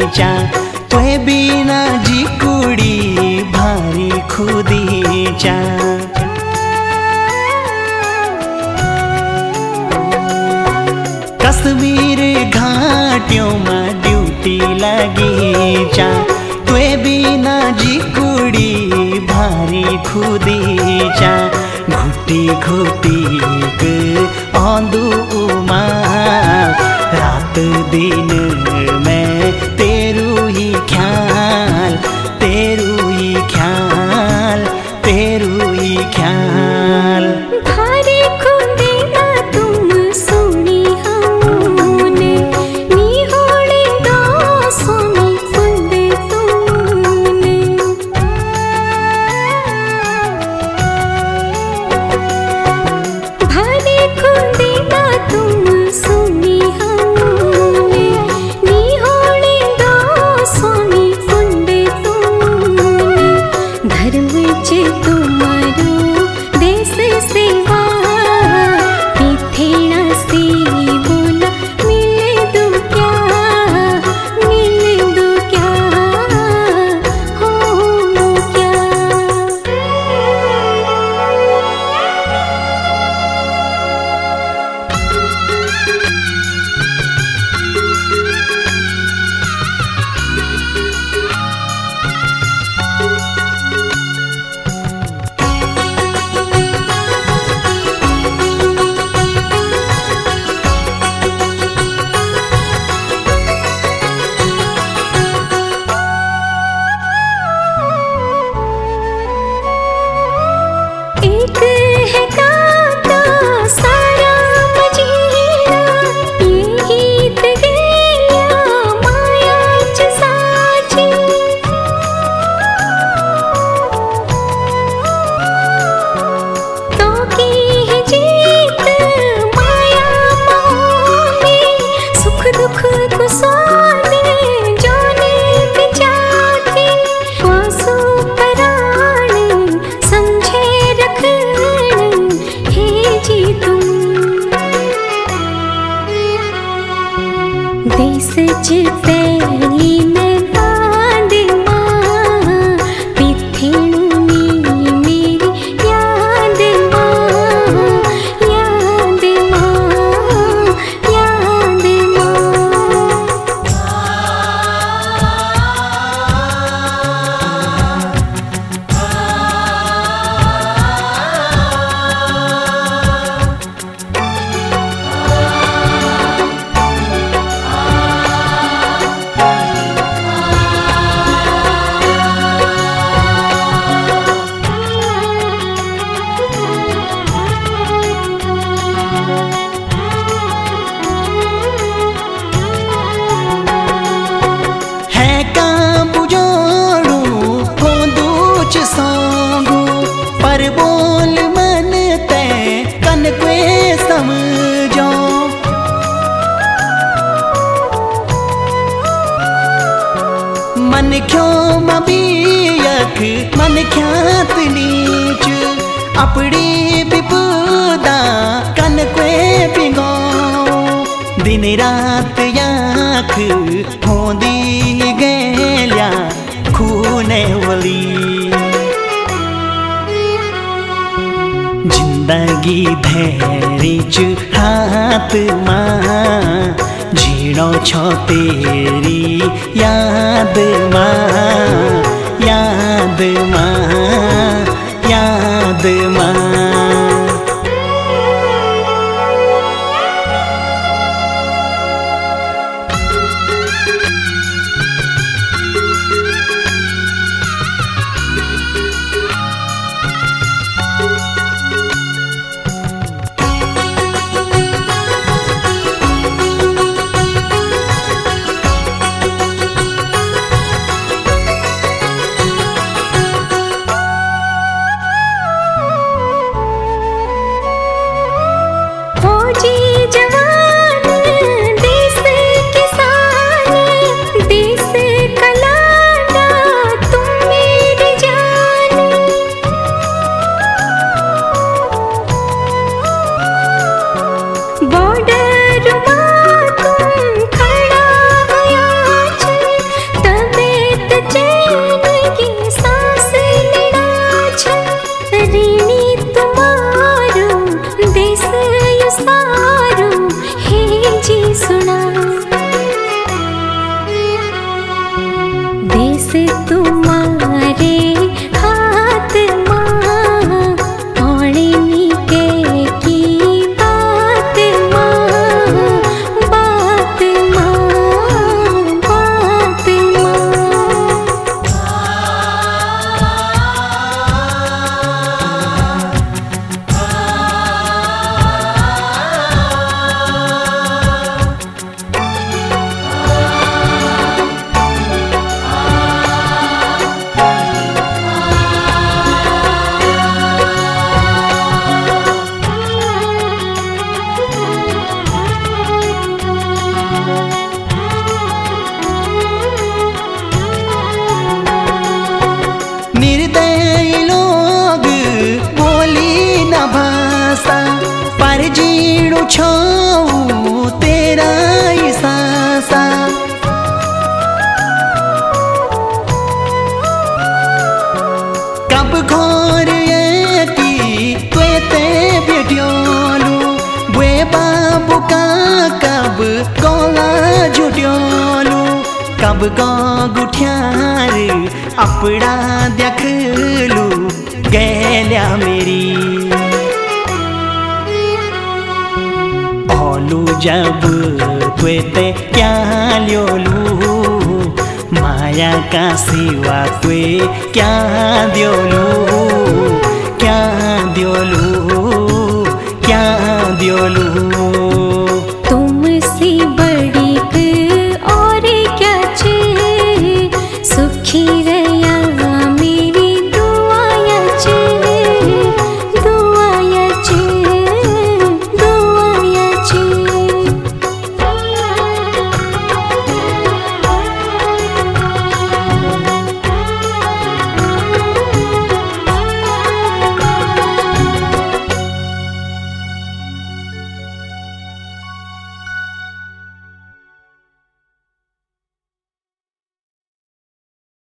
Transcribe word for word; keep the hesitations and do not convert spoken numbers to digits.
चा तुए बिना जी कुड़ी भारी खुदी चा। कश्मीर घाटियों में ड्यूटी लगी चा तुए बिना जी कुड़ी भारी खुदी चा। घुटी घुटी के आंदू उमा रात दिन में तेरू ही ख्याल तेरू ही ख्याल तेरू ही ख्याल। भारी खुदी ना तुम सुनी हमने नी होड़े दो सुनी खुदे तुमने। भारी खुदी ना तुम सुनी हमने नी होड़े दो सुनी खुदे तुमने। धर्म च तुम्हारो देश सेवा पिथेना से बोला मिले दो क्या मिले दो क्या हो क्या। एक है काका सारा मजीना यही तगेया माया च साची। तो की है जीत माया मोह में सुख दुख को साने जाने बिचाती। वासु पराण समझे रखन हे जी तुम। देश च पहली मैदान मां पिथेणुनी मेरी याद मां याद मां याद मां। है का बुझाड़ू होंदू च सांगू पर बोल मन ते कन के समझो। मन क्यों मबीयक मन ख्यात नीच अपनी विपदा कन के पिगो। दिन रात याख होंदी गेल्या खूने वली। जिंदगी धैर्य च हाथ मां जीणो छो तेरी याद मां याद मां याद मां। छौ तेरा ही सासा कब घर की त्वेते भेट्योलु बुए बाबू का कब गोला जुट्योलु कब गो गुठ्यार अपड़ा देखलु गैल्या मेरी ओलू जब त्वेते क्या ल्योलू माया का सिवा त्वे क्या द्योलू क्या द्योलू क्या द्योलू